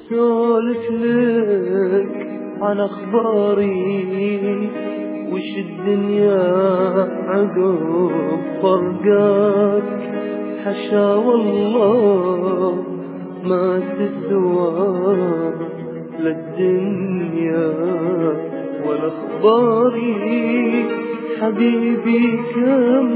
واسولف لك عن اخباري وش الدنيا عقب فرقك. حشا والله ما تسوى للدنيا ولا اخباري. حبيبي كم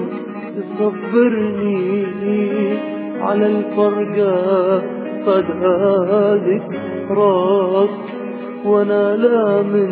تصبرني على الفرقة فدادك راس، وانا لا من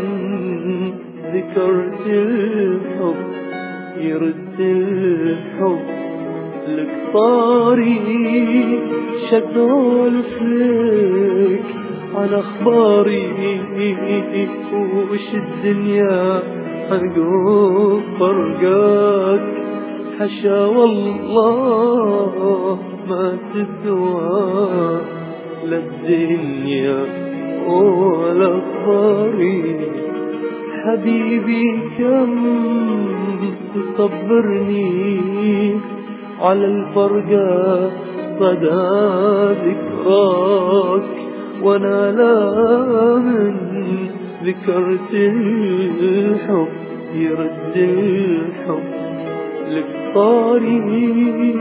ذكرت الحب يرد الحب لك طاري. شسولف لك عن اخباري وش الدنيا عقب فرقك. حشا والله ما تسوى للدنيا ولا اخباري. حبيبي كم تصبرني على الفرقة صدى ذكراك، وانا لا من ذكرت الحب يرد الحب لك طاري.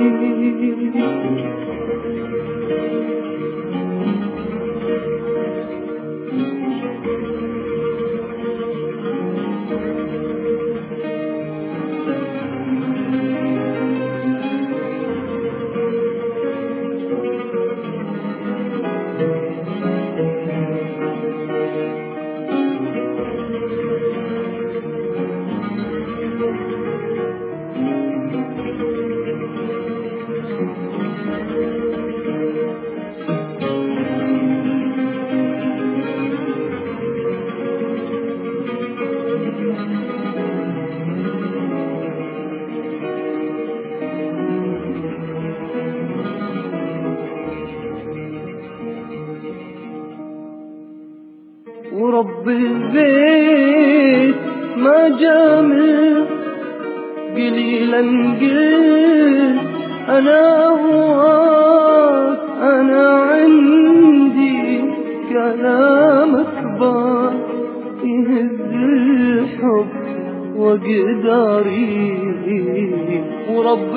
ورب البيت ما جامل قليلا قلت أنا هواك. أنا عندي كلام أكبر يهز الحب وقداري. ورب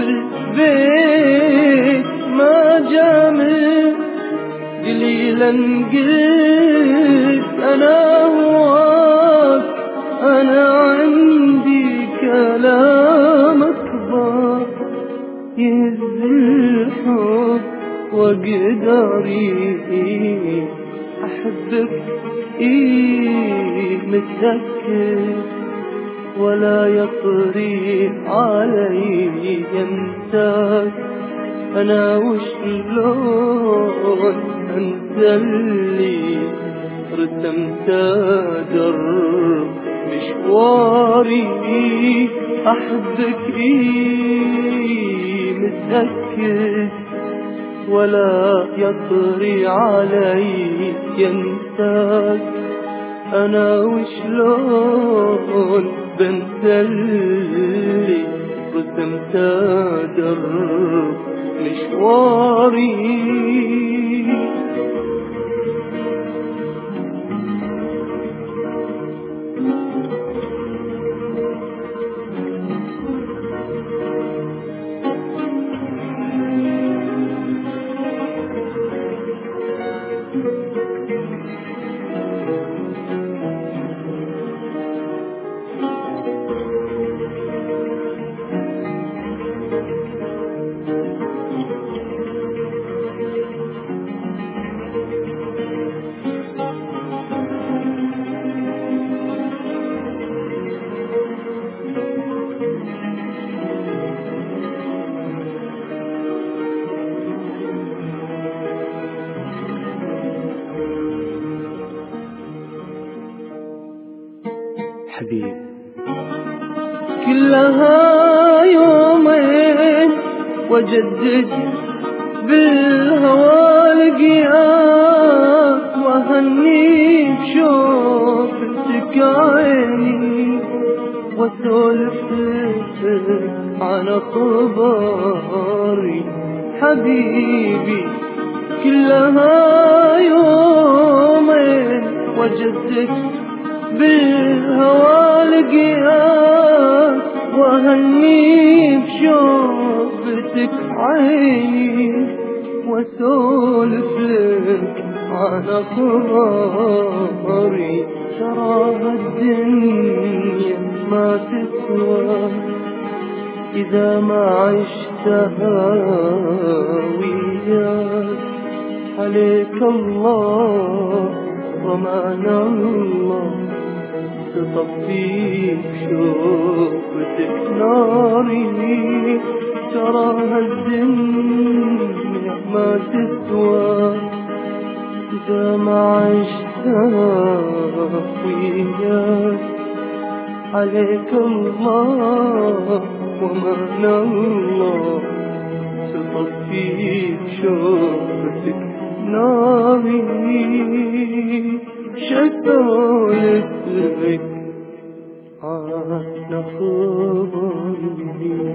البيت ما جامل قليلا قلت أنا هواك. أنا عندي كلام أكبر يهز الحب وقداري. أحبك متأكد ولا يطري علي ينساك. أنا وشلون أنت اللي رسمت درب مشواري. أحبك متأكد ولا يطري علي ينساك. أنا وشلون بنت اللي رسمت درب مشواري. حبيب كلها يومين وجدد بالهوى لقياك. وهني بشوفتك عيني واسولف عن اخباري. حبيبي كلها يومين وجدتك بالهوى لقياك وأهني بشوفتك عيني واسولف لك عن أخباري تراها الدنيا ما تسوى إذا ما عشتها وياك عليك الله ومان الله تطفي بشوفتك ناري تراها الدنيا ما تسوى إذا ما عشتها وياك عليك الله ومان الله تطفي بشوفتك ناري شسولف لك عن خبري